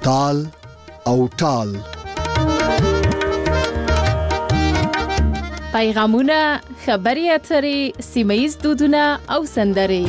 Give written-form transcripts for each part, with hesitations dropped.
تال او ټال. پیغامونه، خبري اترې، سیمه‌ییز دودونه او سندرې.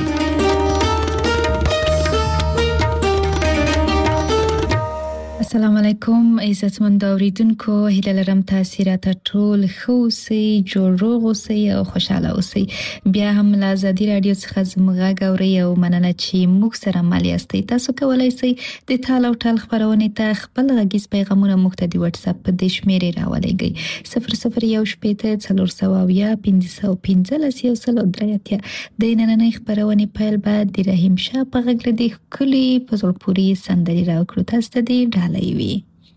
السلام علیکم عزتمن اوریدونکو، هیله لرم تاسو راته ټول ښه اوسئ، جوړ روغ اوسئ او خوشاله اوسئ. بیا هم له ازادي رادیو څخه زموږ غږ اورئ او مننه چې موږ سره مل یاستئ. تاسو کولی شئ د ټال او ټال خبرونه ته خپل غږیز پیغامونه موږ ته د واتس اپ په د شمیرې راولېږئ 00181515 د نننۍ خبرونه پیل بعد د رحیم شاه په غږ لدی کلی په زړپوري سندري راوکړو. تاسو ته دی ډالۍ وي.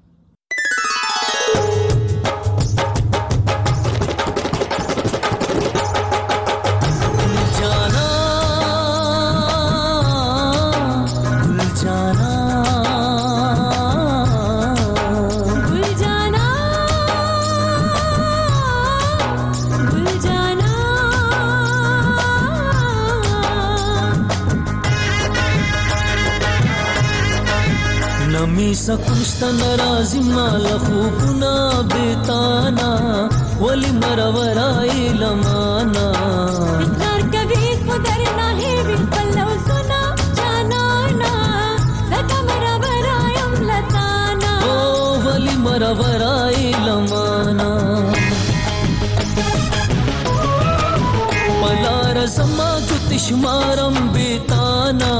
سکوشت نرازی مال خوبنا بیتانا ولی مرورای لمانا اقرار کبھی خدر ناہی بالپلو سنا جانانا زکا مرورائیم لتانا ولی مرورای لمانا پلا رزما کتشمارم بیتانا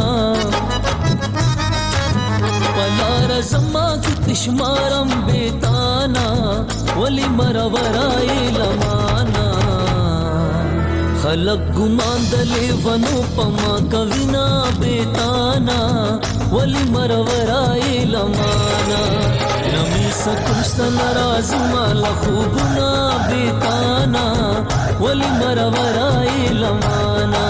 پلار زما کتشمارم بیتانا ولی مرورای لمانا خلق گمان دلی ونو پما کوینا بیتانا ولی مرورای لمانا نمی سکوشت نراز مال خوبنا بیتانا ولی مرورای لمانا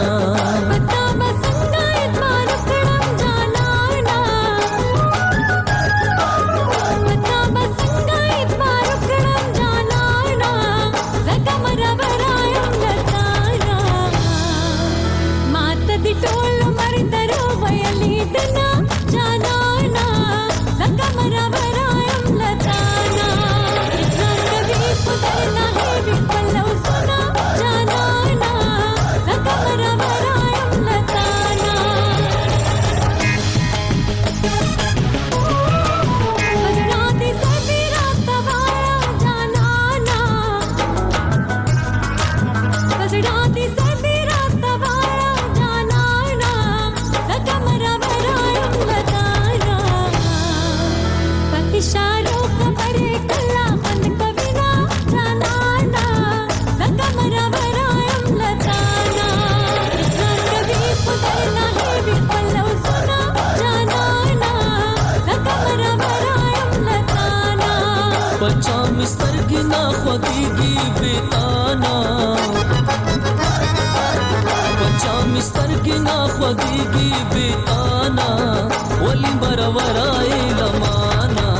خوږیږي بیتانا ولی مرورای لمانا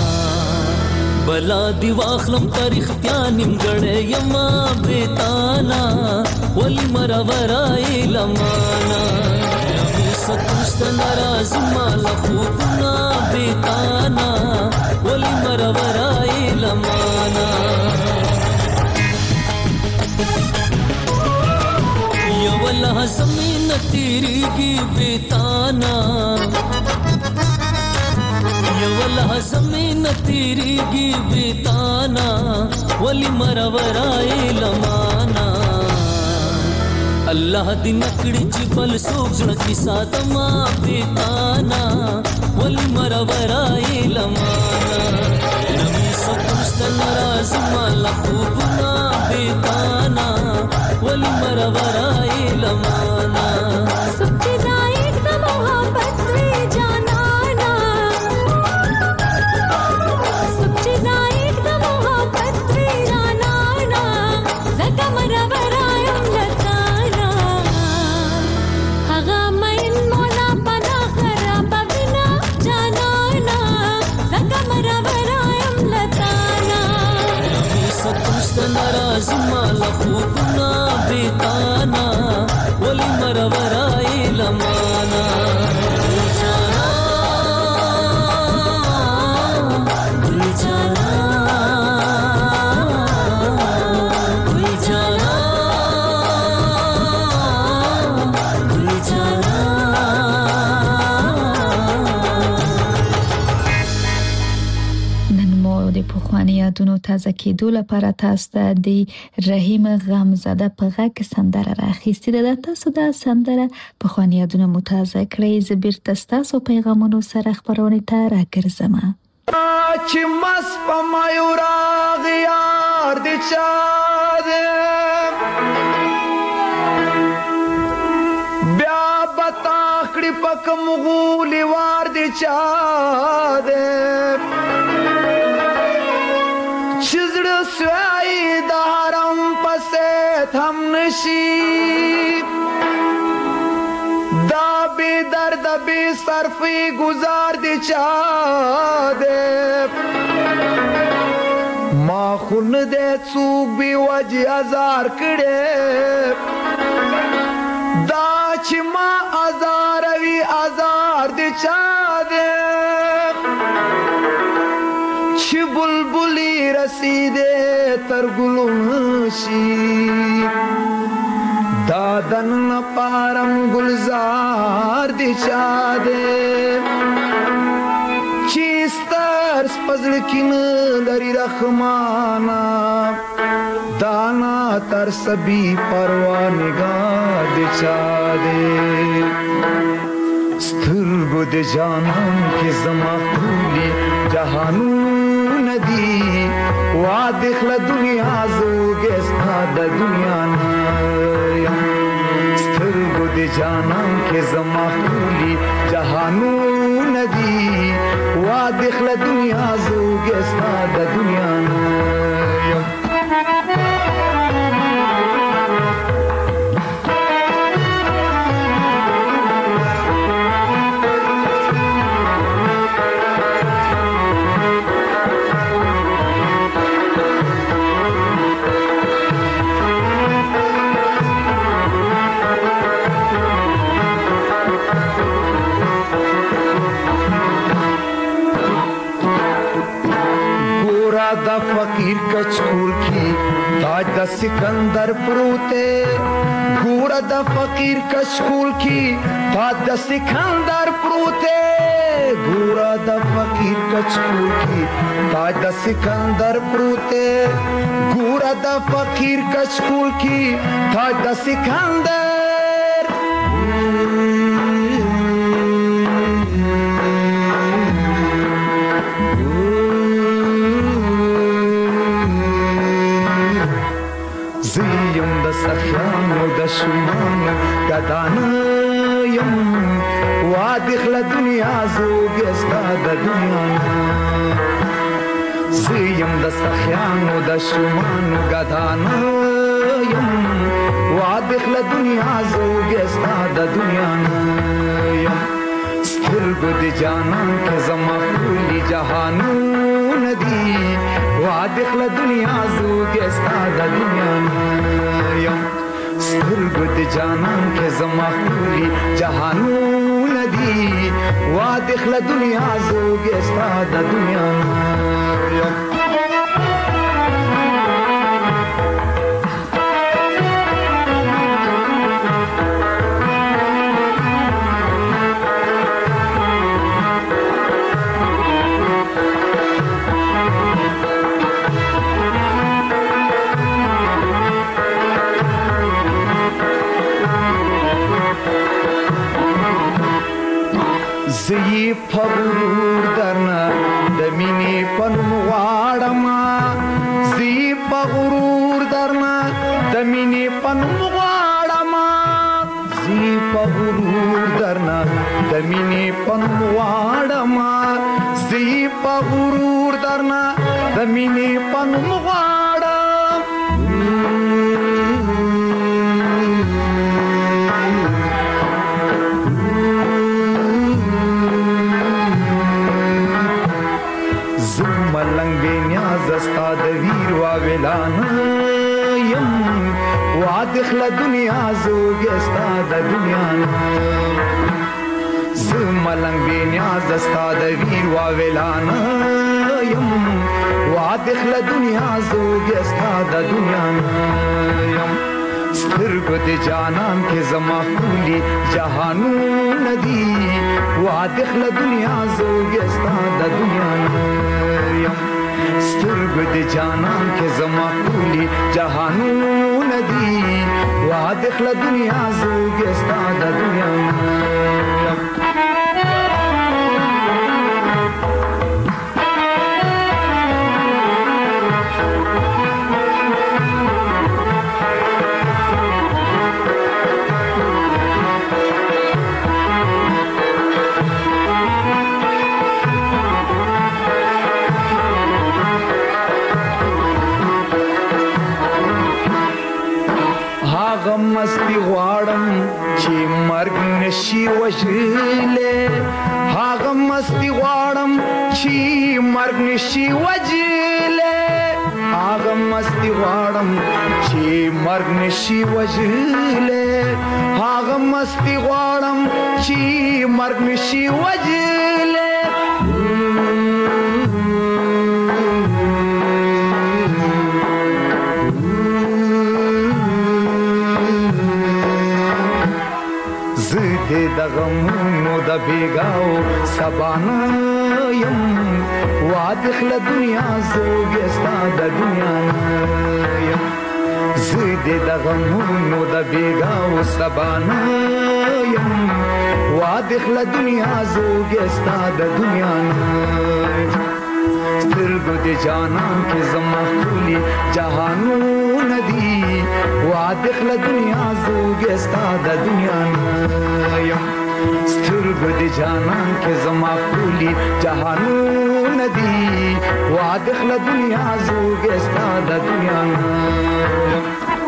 بلا دی واخلم پرختیا نیمګړې یما بیتانا ولی مرورای لمانا نمی سکوشت ناراض مال خوبنا بیتانا ولی مرورای لمانا یا والله زمین تیریږي بیتانا یا والله زمین تیریږي بیتانا ولی مرورای لمانا الله دې نکړي چې بل څوک ځړ کی ساتما بیتانا ولی مرورای لمانا نمی سکوشت ناراض مال خوبنا بیتانا ولی مرورای لمانا سچی دائق دا محبت وی جانانا سچی دائق دا محبت وی جانانا زکا مرورائیم لتانا حغا مین مولا پنا خراب بنا جانانا زکا مرورائیم لتانا نمی سکوشت ناراض مال خوبنا بیتانا ولی مرورای جانا نن مو د پخوانی یادونو تازه کېدو لپاره تاسو ته د رحیم غمزاده په غږ سندره راخیستې ده. تاسو دا سندره پخوانی یادونه مو تازه کړئ. زه بیرته ستاسو پیغامونو سره خپرونې ته راګرځم. چې مس په مایوراغ یار د چا ده بیا بتا کړي پک مغولي وار د چا ده چې زړه سوای د حرم پسې هم نشي دا بی درد بی صرفی گزار دی چا دے ما خون دے چوک بی وجی ازار کڑے دا چی ما ازاروی ازار دی چا دے چی بلبلی رسیدے ترگلونشی دادن پارم گلزار دی چا دے چیستر سپزل کین لری رحمانا دانا تر سبی پروانگاہ دی چا دے سترگو دی جانم کی زما خولی جہانو ندی وادخل دنیا زوگستا دا دنیا نایم سترگو دی جانم کے زما خولی جہانو ندی وادخل دنیا زوگستا دا دنیا نایم دا فقیر کچکول کی تاج دا سکندر پروتے گورا دا فقیر کچکول کی تاج دا سکندر پروتے گورا دا فقیر کچکول کی تاج دا سکندر پروتے گورا دا فقیر کچکول کی تاج دا سکندر زیم د سخیانو د شمانو گدانیم وادخل دنیا زوگستا د دنیا زیم د سخیانو د شمانو گدانیم وادخل دنیا زوگستا د دنیا سترگو دی جانان که زما خولی جهانو ندی وادخل دنیا زوگستا دا دنیا نایم سترگو دی جانان که زما خولی جهانو ندی وادخل دنیا زوگستا دا دنیا نایم زی پغرور درنا دمینی پنم واڑما زی پغرور درنا دمینی پنم واڑما زی پغرور درنا دمینی پنم واڑما زی پغرور درنا دمینی پنم واڑا ملنگ بے نیاز استا د ویر واویلان یم وادخل دنیا زوگستا د دنیا ز ملنگ بے نیاز استا د ویر واویلان یم وادخل دنیا زوگستا د دنیا یم سترګو د جانان کې زما خولي جهانونه دي واده خله دنیا زوګې ستا د دنیا یم سترګو د جانان کې زما خولي جهانونه دي واده خله دنیا زوګې ستا د دنیا یم مستی غواړم چې مرګ نشي وژلې هغه مستی غواړم چې مرګ نشي وژلې هغه مستی غواړم چې مرګ نشي وژلې هغه مستی غواړم چې مرګ نشي وژلې د غمونو د بیګاو سبانا یم واده خله دنیا زوګې ستا د دنیا یم زه د غمونو د بیګاو سبانا یم واده خله دنیا زوګې ستا د دنیا سترګو د جانان کې زما خولي جهانونه دي واده خله دنیا زوګې ستا د دنیا یم سترګو د جانان کې زما خولي جهانونه دي واده خله دنیا زوګې ستا د دنیا یم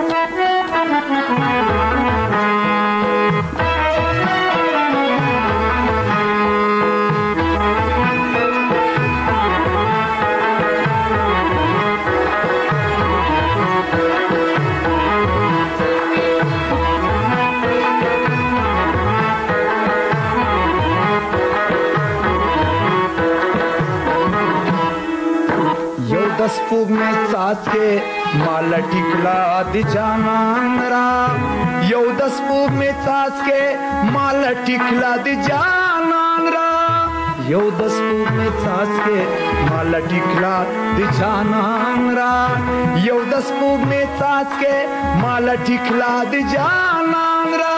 दस फूग में साथ के माला टिकला दी जानन रा यो 10 फूग में साथ के माला टिकला दी जानन रा यो 10 फूग में साथ के माला टिकला दी जानन रा यो 10 फूग में साथ के माला टिकला दी जानन रा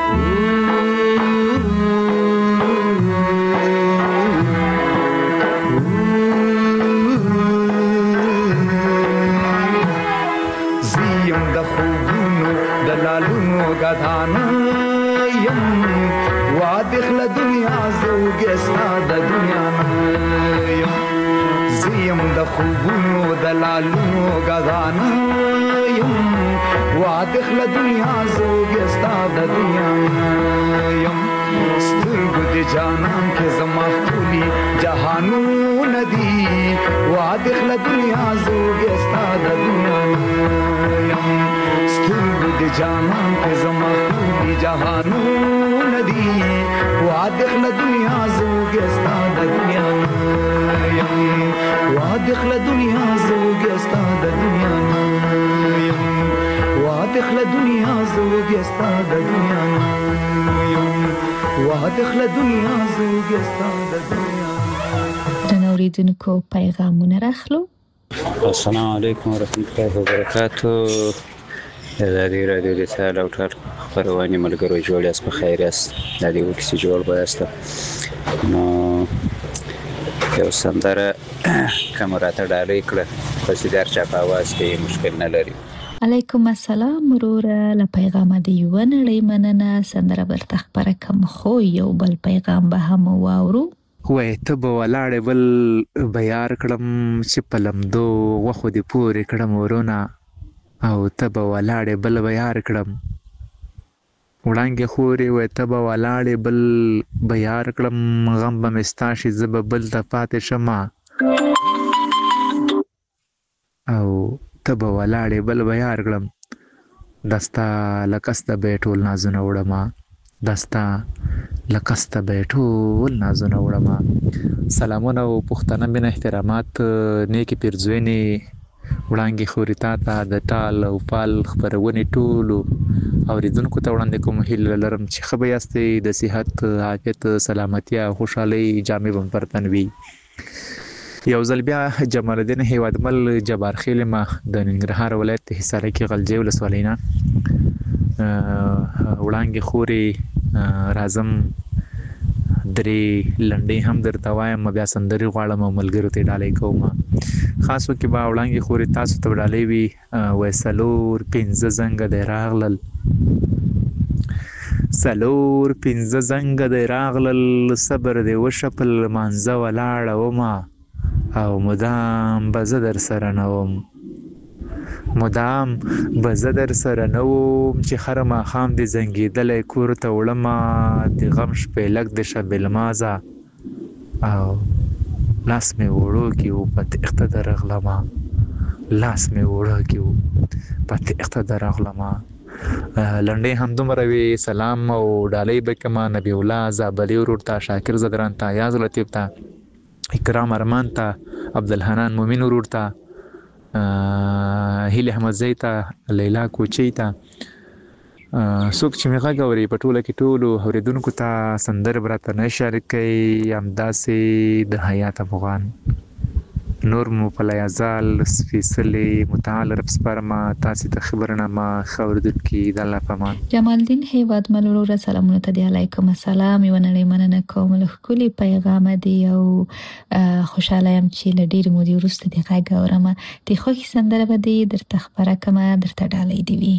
دلالونو غدانا یم واده خله دنیا زوګې ستا د دنیا یم زیم د خوبونو دلالونو غدانا یم واده خله دنیا زوګې ستا د دنیا یم سترګو د جانان کې زما خولي جهانونه دي واده خله دنیا زوګې ستا د دنیا یم سترګو د جانان کې زما خولي جهانونه دي واده خله دنیا زوګې ستا د دنیا یم واده خله دنیا زوګې ستا د دنیا یم واده خله دنیا زوګې ستا د دنیا یم واده خله دنیا زوګې ستا د دنیا. اوریدونکو پیغامونه راخلو. السلام علیکم ورحمۃ اللہ وبرکاتہ. ازادي رادیو د سال او ټول خبرونه ملګرو جوړ یاست په خیر یاست. د دې وکیسي جوړ بایست نو یو سندره کمراته ډالۍ کړه په سیدار چا په आवाज کې مشکل نه لري. علیکم السلام وروره. له پیغام دی یو نړۍ مننه. سندره برته خبره کوم خو یو بل پیغام به هم واورو. وای ته به ولاړې بل بیار کړم چې پلمدو وخو دی پورې کړم ورونه او ته به ولاړې بل بیار کړم وړانګې خورې وای ته به ولاړې بل بیار کړم غم به مستا شي زه به بل ته پاتې شمه او ته به ولاړې بل بیار کړم دستا لکسته به ټول نازونه وړمه دستا لکسته به ټول نازونه وړمه. سلامونه او پښتنه بین احترامات نیکی پیرزوینی وړانګې خوري تا ته د ټال او پال خپرونې ټولو اوریدونکو ته وړاندې کوم هیله لرم چې ښه به یاستئ د صحت عافیت سلامتیا او خوشحالۍ جامې به پر تن وي یو ځل بیا جمال الدین هیوادمل جبار خیل ما د ننګرهار ولایت حصارک کې غلجی ولسوالۍ نه وړانګې خوري راځم درې لنډۍ هم درته وایم بیا سندرې غواړم او ملګرو ته ډالۍ کوم خاص وکې به وړانګې خوري تاسو ته ډالۍ وي وایي څلور پنځه زنګه دی راغلل څلور پنځه زنګه دی راغلل صبر دی وشه په لمانځه ولاړه ومه او مدام به زه در سره نه وم مدام به زه در سره نه وم چې هر ماښام دې زنګېدلی کور ته وړمه د غم شپېلک د شب المازه او لاس مې وړوکی و په تېښته درغلمه لاس مې وړوکی و په تېښته درغلمه لنډۍ همدومره وي سلام او ډالۍ به کړمه نبي الله زابلي ورور ته شاکر زدران ته یاز لطیف ته اکرام ارمان ته عبدالحنان مومن ورور ته هیله احمدزی ته لیلا کوچی ته څوک چې مې غږ اوري په ټوله کې ټولو اورېدونکو ته سندرې به راته نه شریکوي همداسې د حیات افغان نور مو په لیازال سپېڅلې متعال رب سپارمه تاسې ته ښه برنامه ښه اورېدونکي د الله په امان جمال الدین هیوادمل وروره سلامونه ته دی علیکم السلام یوه نړۍ مننه کوم له ښکلي پیغامه دی او خوشحاله یم چې له ډېرې مودې وروسته دې غږ اورم د خوښې سندره به دې درته خپره کړمه درته ډالۍ دې وي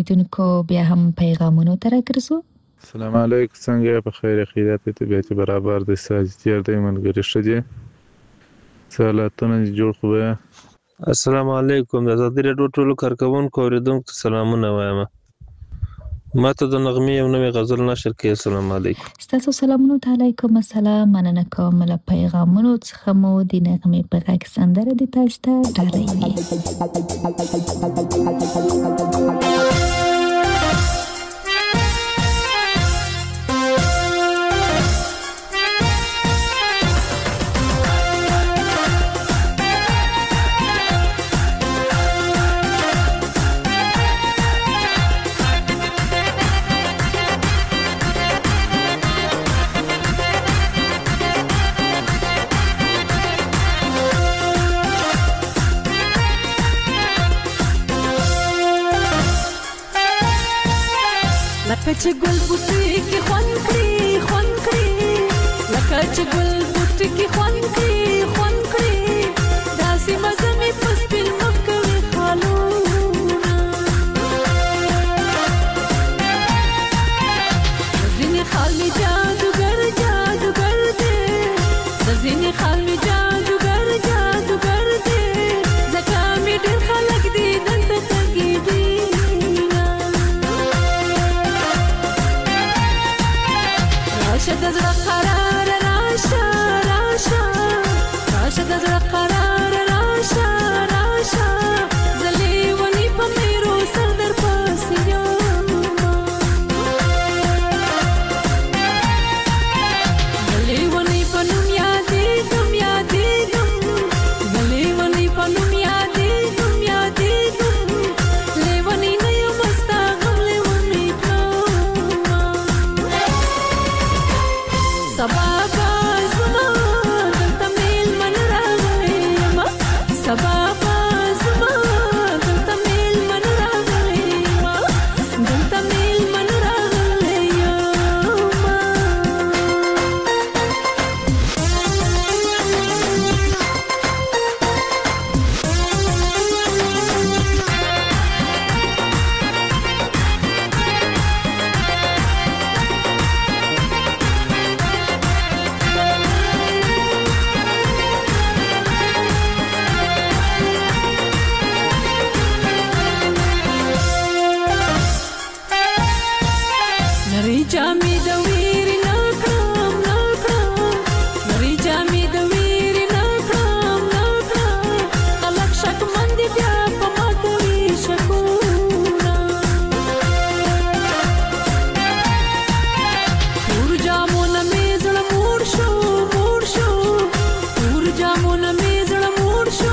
اوریدونکو بیا هم پیغامونو ته راګرځو. السلام علیکم، څنګه په خیر عقیدت طبيعت برابر د ساجتیر د منګری شدي سلامتونه جوړ خو. السلام علیکم، د آزادۍ راډیو ټولو کارکونکو اوریدونکو سلامونه وایم. ماته د نغمې یو نوې غزل نشر کړي. السلام علیکم. ستاسو سلامونه ته علیکم السلام. مننه کوم له پیغامونو څخه مو د نغمې په غږ سندره د تاسو ته ډالۍ. چې ګل بوټي کې خوان کړی لکه چې ګل بوټي کې خوان کړی داسې مزه مې پس بل مکوي خالونه زینې خال می جادوګر دی زینې خال می جادوګر دی زکه مې ډېر خلک دي دلته تګي دي راشد زړه قرار راشه راشد زړه قرار راشه زلي ونی په میرو سر در پاسې یم زلي ونی په نوم یادېږم زلي ونی په نوم یادېږم لیونی نه یم ستا غم لیونی سبا زما دلته میلمن راغلی یم سبا زما دلته میلمن راغلی یم دلته میلمن راغلی یم نری جامې د ویرې نه کړم نری جامې د ویرې نه کړم خلک شکمن دي بیا په ما کوي شکونه تور جامونه مې زړه موړ شو تور جامونه مې زړه موړ شو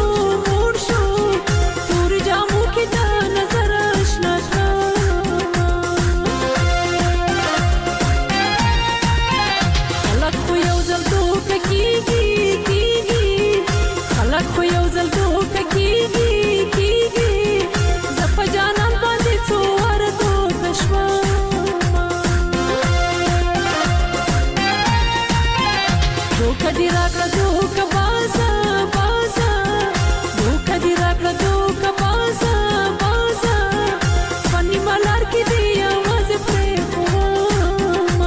تور جامو کې د نظر آشنا خلک خو یو ځل دوکه کېږي زه په جانان باندې څو واره دوکه شوم دوکه دې راکړه دوکه بازه دوکه دې راکړه دوکه بازه په نیمه لار کې دې یوازې پرېښوم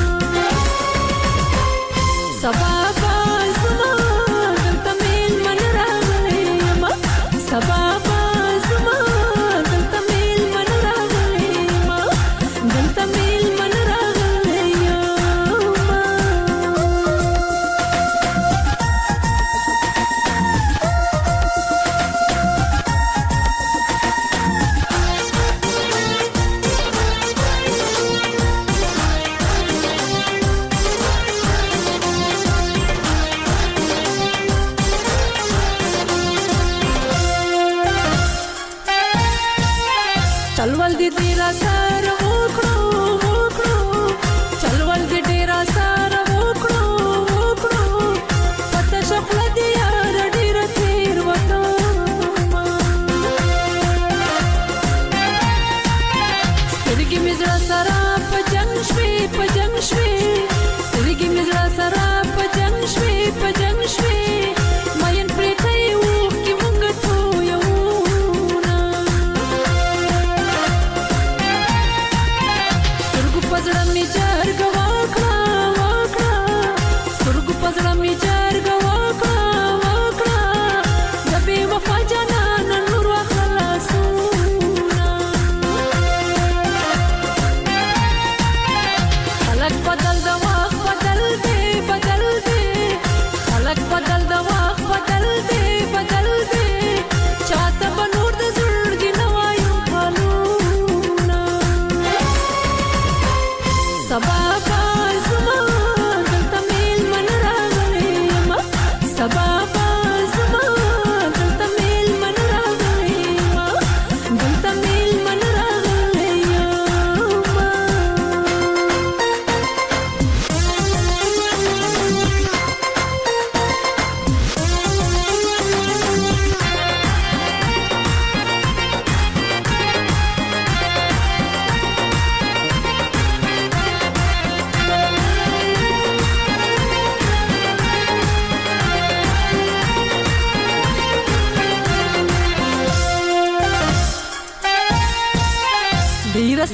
سبا زما دلته میلمن راغلی یم سبا زما دلته میلمن راغلی یم دلته میلمن راغلی یم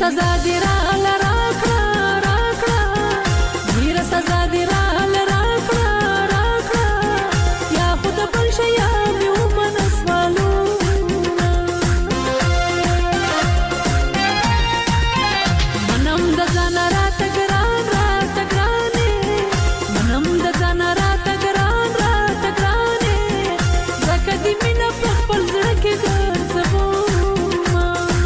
سزا دې راله راکړه راکړه ډېره سزا دې راله راکړه راکړه یا خو د بل شیان مې ومنه سوالونه منم د ځانه راته ګران راته ګرانې منم د ځانه راته ګران راته ګرانې ځکه دې مینه په خپل زړه کې ګرځومه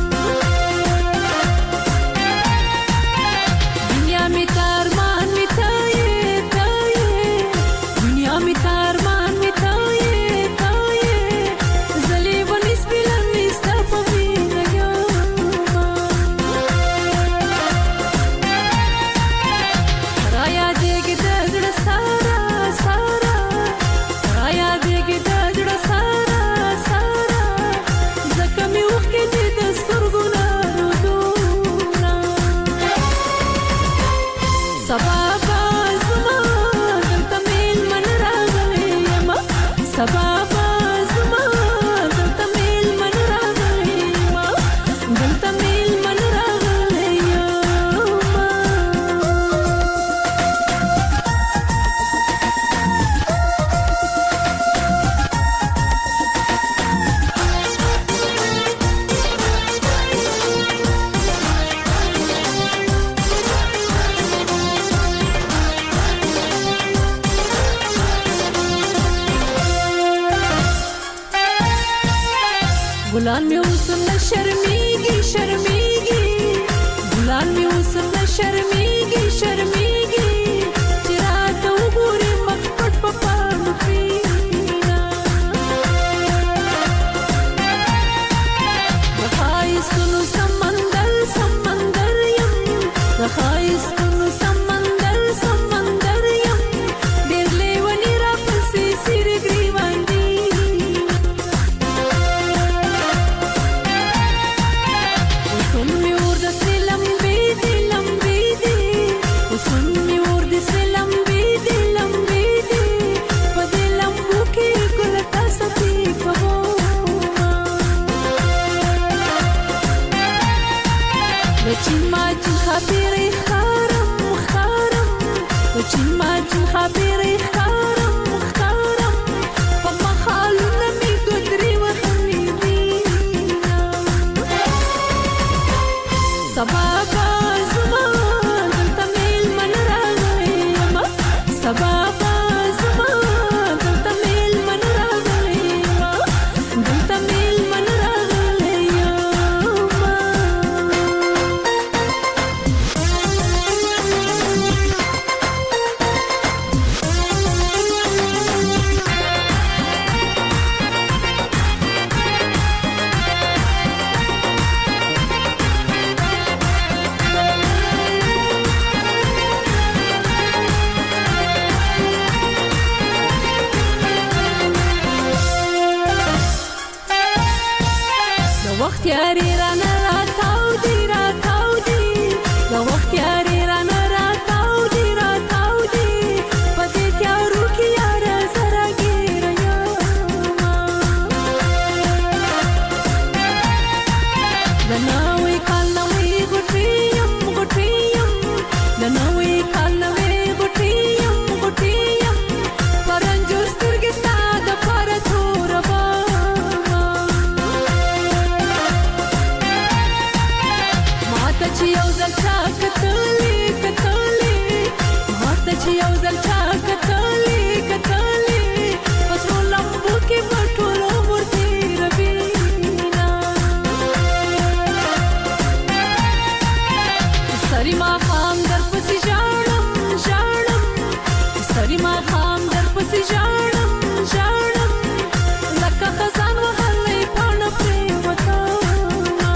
دنیا مې ته ارمان مې ته یې ته یې دنیا مې ته ارمان مې ته یې ته یې زه لیونی سپیلر مې ستا په مینه یمه رايادېږي د زړه ساره ساره رايادېږي د زړه ساره ساره ځکه مې اوښکې دي د سترګو نه رودونه سبا به زما دلته مېلمن راغلی یمه سبا به زما دلته مېلمن راغلی یمه دلته مېلمن راغلی یمه ګلان مې اوس نه شرمېږي شرمېږي ګلان مې اوس نه شرمېږي شرمېږي چې راته وګوري مخ پټ په پاڼو کښېنه د ښایستونو سمندر سمندر یم د ښایستونو سمندر سمندر یم ډېر لیوني راپسې څېرې ګرېوان دي وسون مې اور داسې لمبې دي لمبې دي وسون مې اور داسې لمبې دي لمبې دي په دې لمبو کې ګل تاسې کومه د چین ماچین خبرې ښکارم ښکارم د چین ماچین خبرې ښکارم ښکارم په مخالونه مې ګودرې وهلې دينه سبا به زما دلته مېلمن راغلی یمه سبا به زما دلته مېلمن راغلی یمه دلته مېلمن راغلی یمه د وخت یاري رانه راتاو دي راتاو دي د وخت یاري رانه راتاو دي راتاو دي په دې تیارو کې یاره زه راګیره یمه د نوي کال نوي غوټې یم غوټې یم د نوي کال نوي غوټې یم غوټې یم په رنجو سترګې ستا دپاره توره بمه ماته چې یو ځل چا کتلې کتلې ماته چې یو ځل چا کتلې کتلې په سرو لمبو کې به ټول عمر تېروينه سري ماښام درپسې ژاړم ژاړم سري ماښام درپسې ژاړم ژاړم لکه خزان وهلی پاڼه پرېوتمه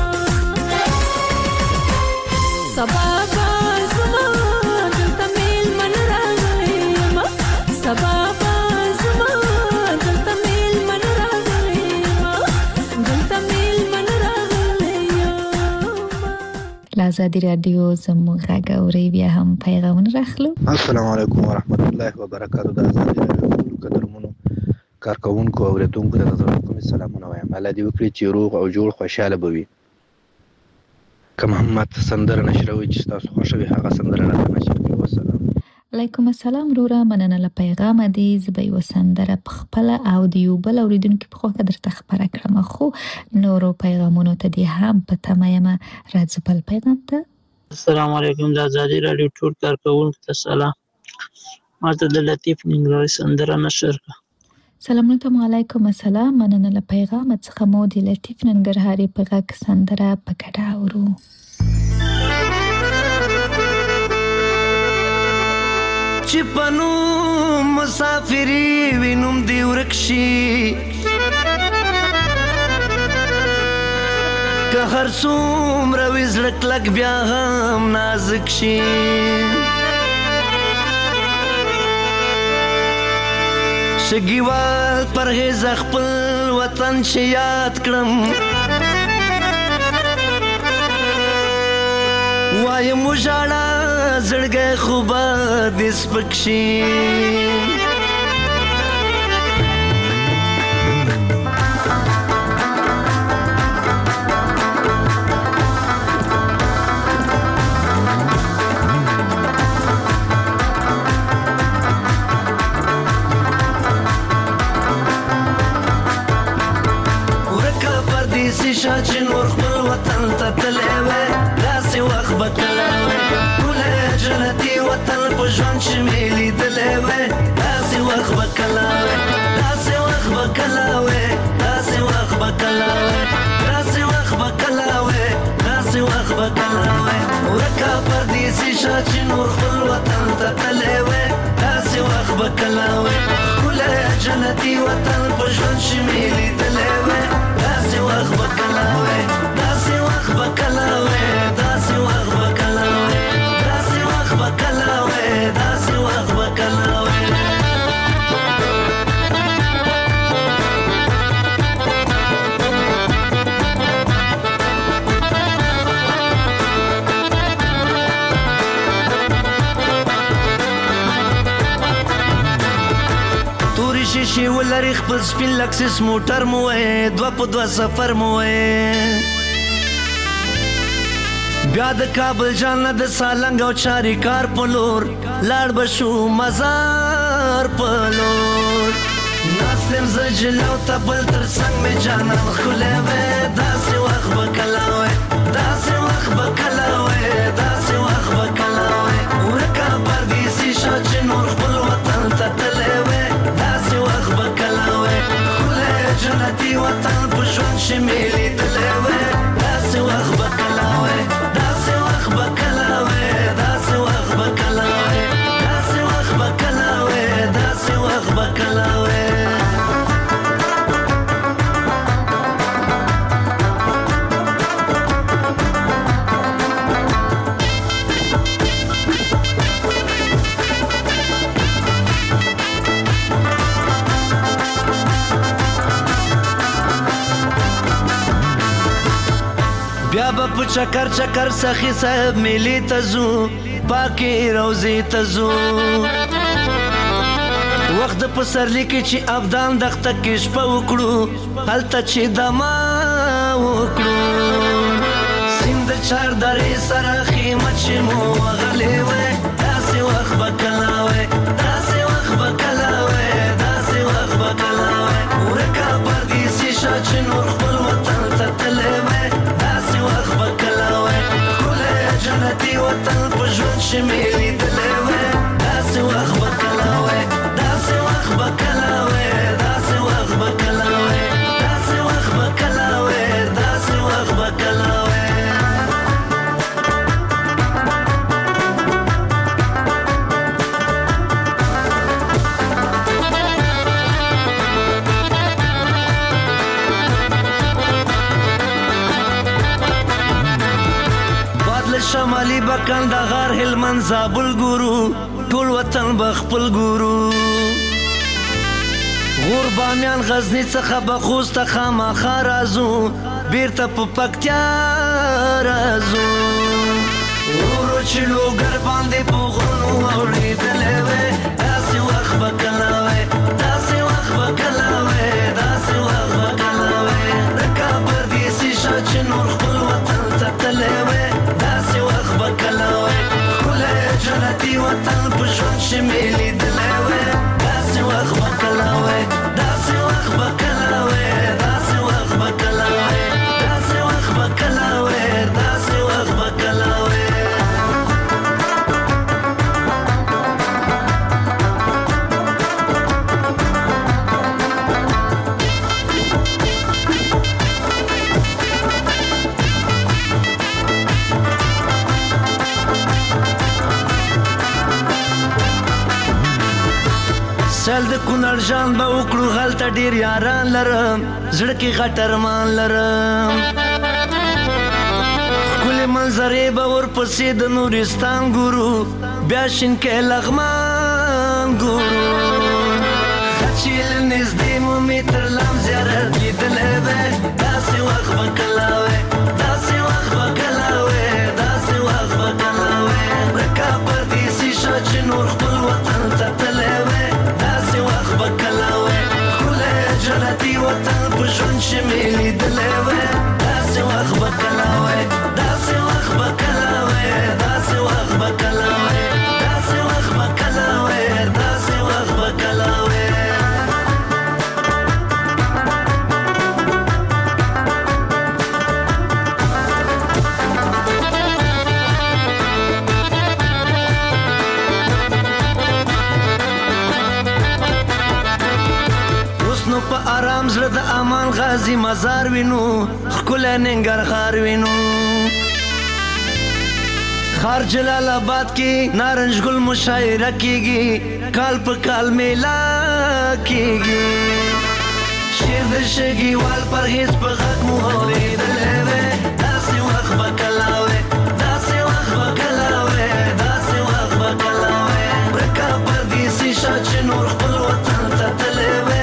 سبا به زما دلته مېلمن راغلی یمه سبا به زما دلته مېلمن راغلی یمه دلته مېلمن راغلی یمه له ازادي راډیو زموږ غږ اورئ بیا هم پیغامونه راخلو السلام علیکم ورحمت الله وبرکاتو د ازادي راډیو قدرمنو کارکونکو او اوریدونکو ته د زړه کومې سلامونه وایم. الله دې وکړي چې روغ او جوړ خوشحاله به وي. کوم همت سندره نشروي چې تاسو خوښوي هغه سندره راته نشر کړئ. والسلام. علیکم السلام وروره، مننه له پیغامه دی. زه به یوه سندره په خپله او د یو بل اورېدونکي په خوا کې درته خپره کړم، خو نورو پیغامونو ته دې هم په تمه یمه. راځو بل پیغام ته. السلام علیکم، د ازادي راډیو ټول کارکوونکو ته سلام. ما ته د لطیف ننګرهاري سندره نشر کړه. سلامونه ته. علیکم السلام، مننه له پیغامه څخه مو د لطیف ننګرهاري په غږ سندره په ګډه اورو. چې پنو مسافری وینم دی ورکشي که هر څومره وي زړه کلک بیا هم نازک شي. شګیوال پرهیز خپل وطن چې یاد کړم، وایم وژاړه زړګی خو به دې سپک شي. ورکه پردیسي شه چې نور خپل وطن ته تللی وی، داسې وخت به کله وی ټولی جنتي وطن په ژوند چې مې لیدلی وی، داسې وخت به کله وی، داسې وخت به کله وی، داسې وخت به کله وی، داسې وخت به کله وی، داسې وخت به کله وی. ورکه پردیسي شه چې نور خپل وطن ته تللی وی، داسې وخت به کله وی ټولی جنتي وطن په ژوند چې مې لیدلی وی، داسې وخت به کله وی، داسې وخت به کله وی، داسې وخت به کله وی، داسې وخت به کله وی، داسې وخت به کله وی. تورې شیشې ولري خپل سپین لکسس موټر مو وی، دوه په دوه سفر مو وی، بیا د کابل جانه د سالنګ او چاریکار په لور لاړ به شو مزار په لور. ناست یم زه جلو ته بل تر څنګ مې جانان ښکلی وی، داسې وخت به کله وی، داسې وخت به کله وی، داسې وخت به کله وی. ورکه پردیسي شه چې نور خپل وطن ته تللی وی، داسې وخت به کله وی ښکلی جنتي وطن په ژوند چې مې لیدلی وی، داسې وخت به کله وی، داسې وخت به کله وی، داسې وخت به کله وی، داسې وخت به کله وی، داسې وخت به کله وی. بیا به په چکر چکر سخي صاحب میلې ته ځو، پاکې روضې ته ځو. وخت د پسرلي کې چې ابدان دښته کې شپه وکړو، هلته چې دما وکړو. سیند د چار درې سره خیمه چې مو وغلې وی، داسې وخت به کله وی، داسې وخت به کله وی، داسې وخت به کله وی. ورکه پردیسي شه چې نور خپل وطن ته تللی وی، داسې وخت به کله وی ښکلی جنتي وطن په ژوند چې مې لیدلی وی، داسې وخت به کله وی، داسې وخت به کله وی، داسې وخت به کله وی، داسې وخت به کله وی، داسې وخت به کله وی. شمالي به کندهار هلمند زابل ګورو، ټول وطن به خپل ګورو. غور بامیان غزني څخه به خوست ته خامخا راځو، بیرته په پکتیا راځو. ورو چې لوګر باندې په غرونو اورېدلی وی، داسې وخت به کله وی، داسې وخت به کله وی، داسې وخت به کله وی. د کابل دیسي شه چې نور خپل وطن ته تللی وی، چل د کونړ جان به وکړو هلته ډېر یاران لرم زړه کې غټ ارمان لرم ښکلې منظرې به ورپسې د نورستان ګورو بیا شینکۍ لغمان ګورو چې له نږدې مو مې تر لام زیارت لیدلی وی داسې وخت به کله وی داسې وخت به کله وی داسې وخت به کله وی ورکه پردیسي شه چې نور خپل وطن ته تللی وی داسې وخت به کله وی ښکلی جنتي وطن په ژوند چې مې لیدلی وی داسې وخت به کله وی داسې وخت به کله وی داسې وخت به کله وی داسې وخت به کله وی داسې وخت به کله وی په آرام زړه د امان غازي مزار وینو ښکلی ننګرهار وینو ښار جلال آباد کې نارنج ګل مشاعره کیږي کال په کال میله کیږي شعر د شګیوال پرهیز په غږ مو اورېدلی وی داسې وخت به کله وی داسې وخت به کله وی داسې وخت به کله وی ورکه پردیسي شه چې نور خپل وطن ته تللی وی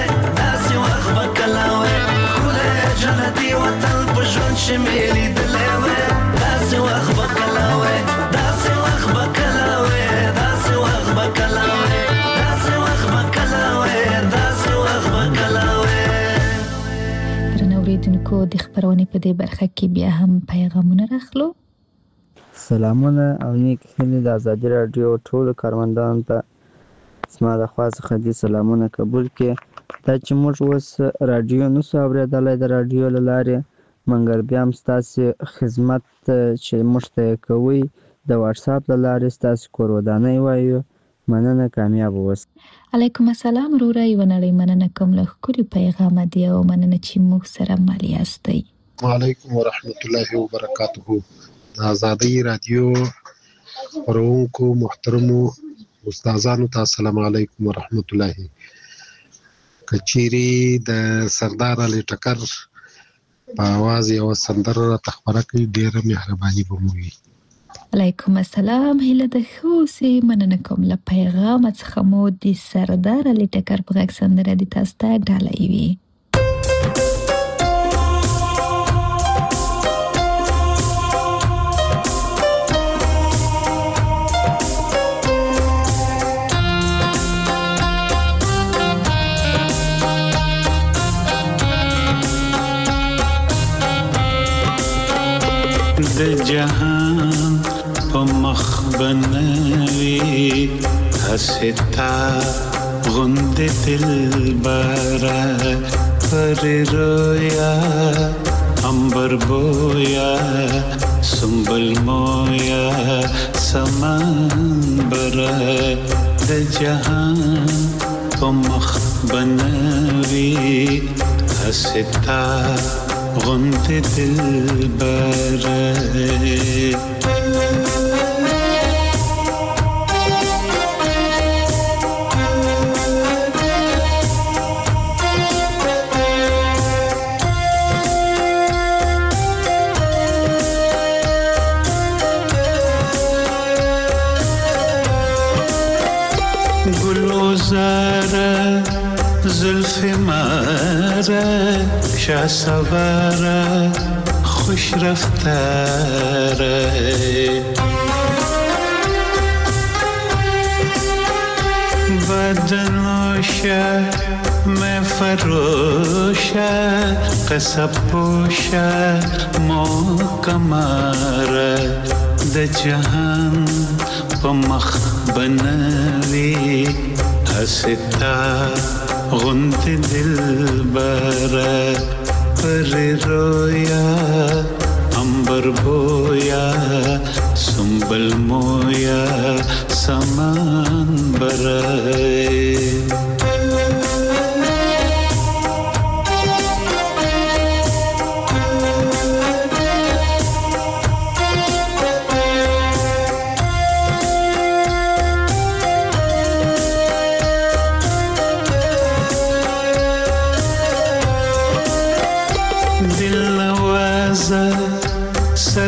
جنتي وطن په ژوند چې مې لیدلی وی داسې وخت به کله وی داسې وخت به کله وی داسې وخت به کله وی داسې وخت به کله وی داسې وخت به کله وی درنو اوریدونکو د خبرونې په دې برخه کې بیا هم پیغامونه راخلو سلامونه او نیک هیلې د ازادي راډیو ټولو کاروندانو ته زما د خوا څخه دې سلامونه قبول کړي دا چې موږ اوس راډیو نسو اورېدلی د راډیو له لارې مګر بیا هم ستاسې خدمت چې موږ ته یې کوئ د واټساپ له لارې ستاسې کور ودانۍ وایو مننه کامیابه اوسئ علیکم السلام وروره یوه نړۍ مننه کوم له ښکلي پیغامه دی او مننه چې موږ سره مل یاستئ وعلیکم ورحمت الله وبرکاته د ازادۍ راډیو خپرونکو محترمو استادانو ته السلام علیکم ورحمت الله کچيري د سردار علي ټکر په आवाज یو سندره راته خبره کوي ډیره مهرباني به مو وي علیکم السلام هیله د ښه اوسئ مننه کوم له پیغامه څخه مو د سردار علي ټکر په غږ سندره د تاسو ته ډالۍ وي د جهان په مخ بنوي حستا غند دلبرا پر رویا امبر بویا سنبل مویا سمان برا د جهان په مخ بنوي حستا غند دلبرا گلوزاره زلف ماره شاه سواره خوش رفتاره بدنوشه میں فروشه قصب پوشه موکماره د جهان په مخ بنوي حستا غند دلبرا پر رویا امبر بویا سنبل مویا سمان برای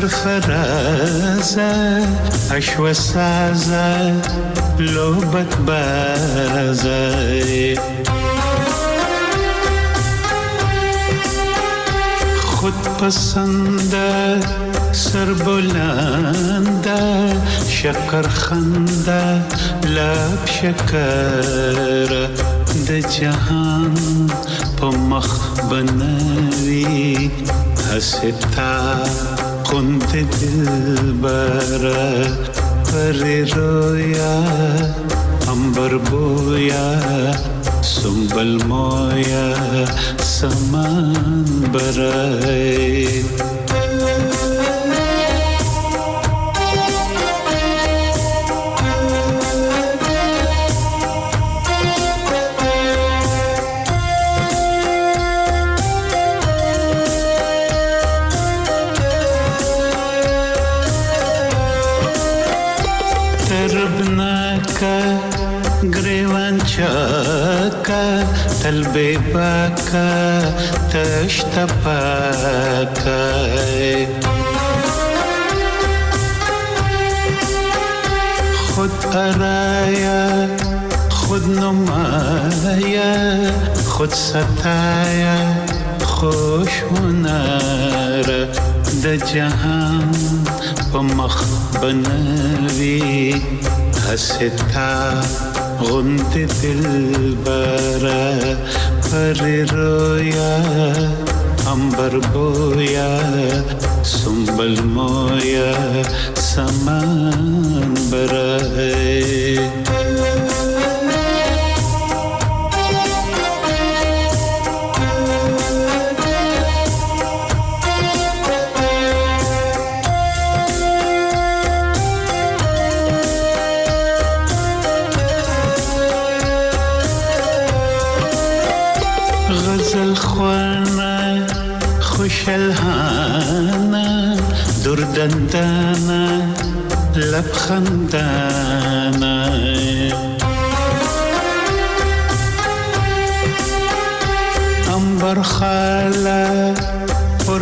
سرفرازه اشو سازه لوبت بازه خود پسنده سربلنده شکر خنده لب شکر د جهان په مخ بنوي حستا قند دلبره پر رویا امبر بویا سنبل مویا سمان برای چاکا تلبی باکا تشت پاکا خود ارایا خود نمایا خود ستایا خوش هنر د جهان په مخ بنوي حستا غند دلبره پر رویا امبر بویا سنبل مویا سمان برای شلهانا دردندانا لبخندانا انبر خاله پر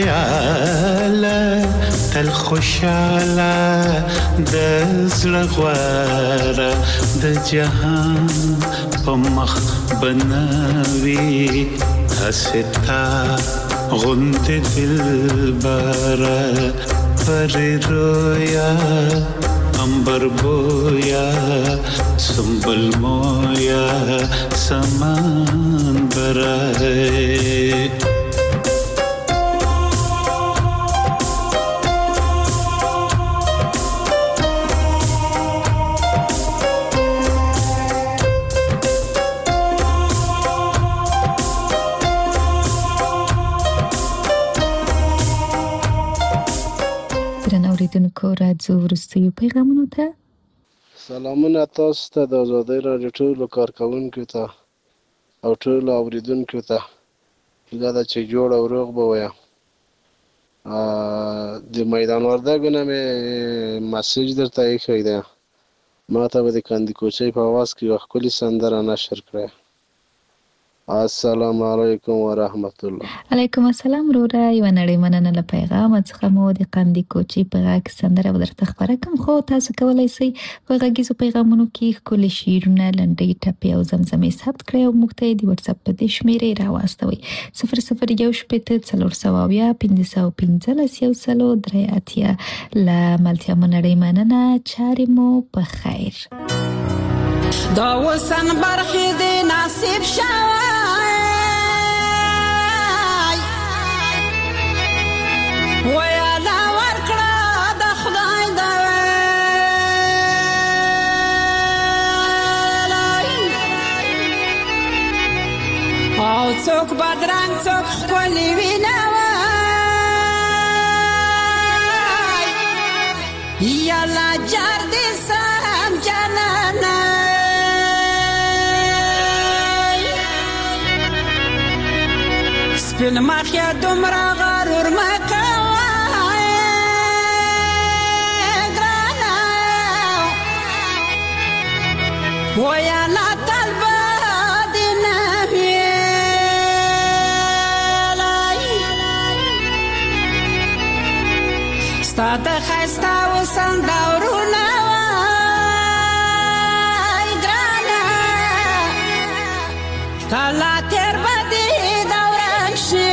خیاله تل خوشاله د زړه غواره د جهان په مخ بنوي حستا غند دلبره پر رویا امبر بویا سنبل مویا سمان برای اوریدونکو راځو وروستیو پیغامونو ته. سلامونه تاسو ته د آزادۍ راډیو ټولو کارکوونکو ته او ټولو اوریدونکو ته هیله ده چې جوړ او روغ به وایه. د میدان وردګو نه مې مسیج درته ایښی دی، ما ته به د کندي کوچۍ په اواز کې یوه ښکلې سندره نشر کړی. السلام علیکم ورحمت الله. علیکم السلام وروره، یوه نړۍ مننه له پیغامه څخه مو د قندي کوچۍ په غږ سندره به درته خپره کړم، خو تاسو کولی شئ په غږیزو پیغامونو کې ښکلي شعرونه، لنډۍ، ټپې او زمزمې ثبت کړئ او موږ ته یې د وټساپ په دې شمېرې راواستوئ 0016-515-103 له ملتیا مو نړۍ مننه، چارې مو په خیر. دا وسن برخې د نصیب شوی ویاله ورکړه د خدای د ویلی او څوک بدرنګ څوک ښکلي وینه وی یاله جار دې سم جانانه سپین مخیا دومره غرور مه کوه ګرانه ویاله تل به دې نه ویلی ستا د ښایسته وسند دورونه وای ګرانه کله تېر به دې دوران شي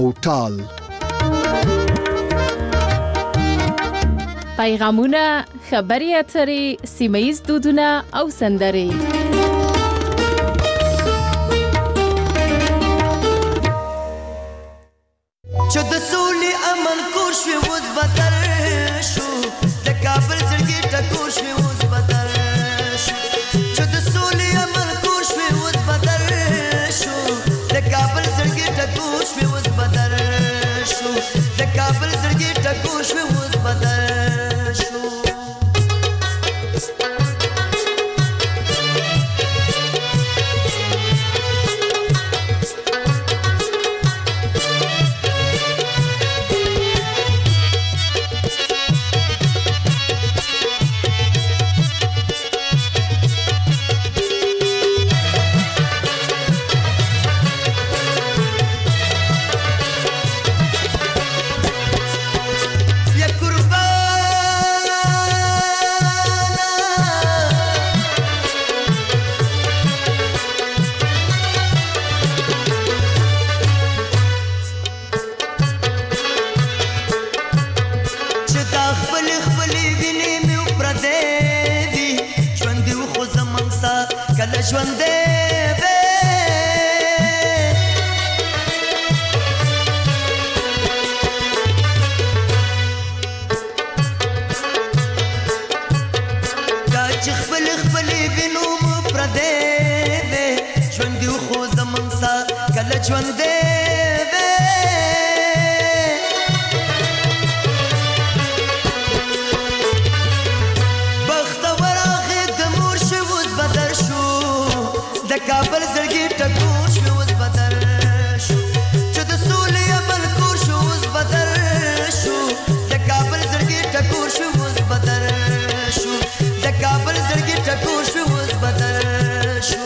او تال. پیغامونه، خبري اترې، سیمه‌ییز دودونه او سندرې. چې د سولې امن کور شوي اوس بدل شو، د کابل زړګي ټکور شوي اوس بدل شو. چې د سولې امن کور شوي اوس بدل شو، د کابل زړګي ټکور شوي اوس بدل شو، د کابل زړګي ټکور شوي اوس بدل شو. ژوندې وې دا چې خپل وینو مو پردې وې ژوندې خو زمونږ سا کله ژوندې وې بختور هغه د مور شو اوس بدل شو، د کابل زړګي ټکور شو اوس بدل شو. چې د سولې عمل کور شو اوس بدل شو، د کابل زړګي ټکور شو اوس بدل شو، د کابل زړګي ټکور شو اوس بدل شو.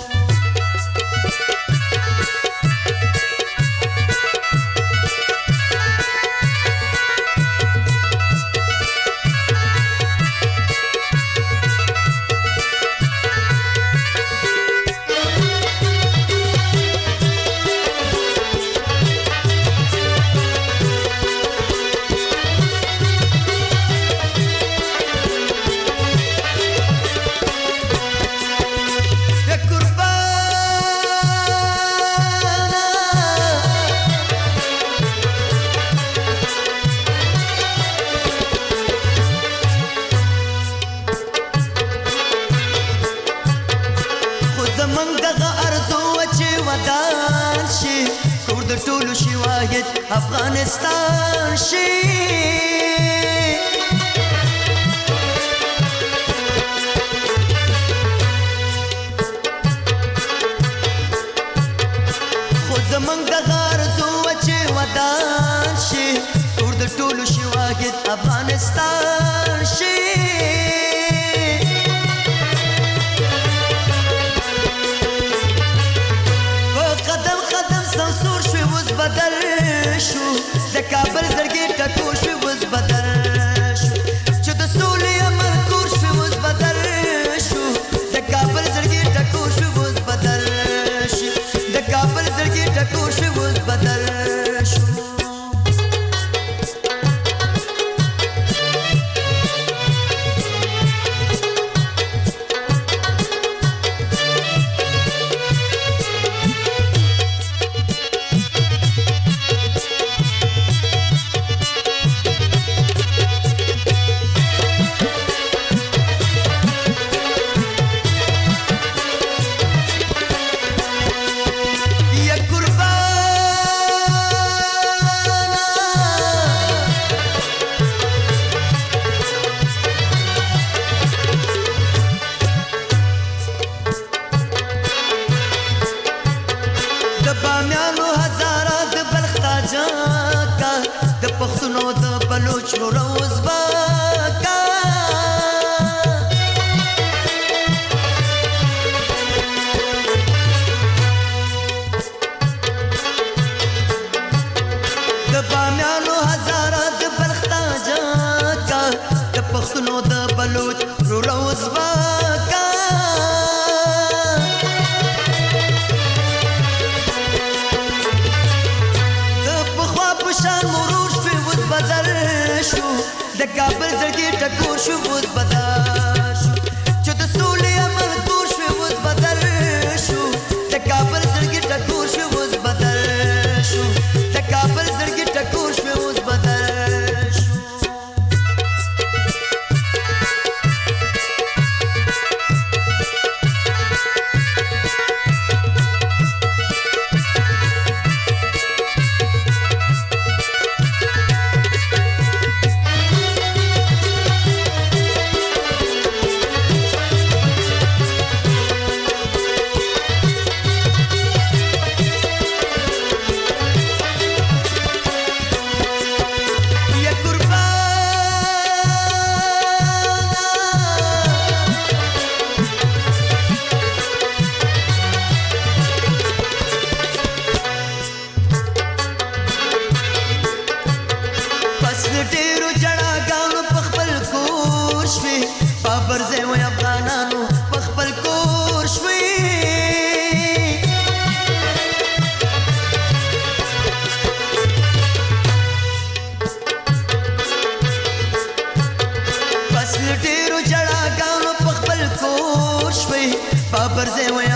افغانستان شي خو زمونږ دغه ارزو چې ودان شي ټول د ټولو شي واحد افغانستان شي. قدم قدم سمسور شوي اوس بدل شو، د کابل زړګي ټکور شوي اوس بدل شو. چې د سولې امن کور شوي اوس بدل شو، د کابل زړګي ټکور شوي اوس بدل شو، د کابل زړګي ټکور شوي اوس بدل شو. کابل زړګي ټکور شو اوس بدل شو چې د سولې عمل کور شو اوس بدل شو د کابل زړګي ټکور شو اوس بدل شو د کابل زړګي ټکور شو اوس بدل شو But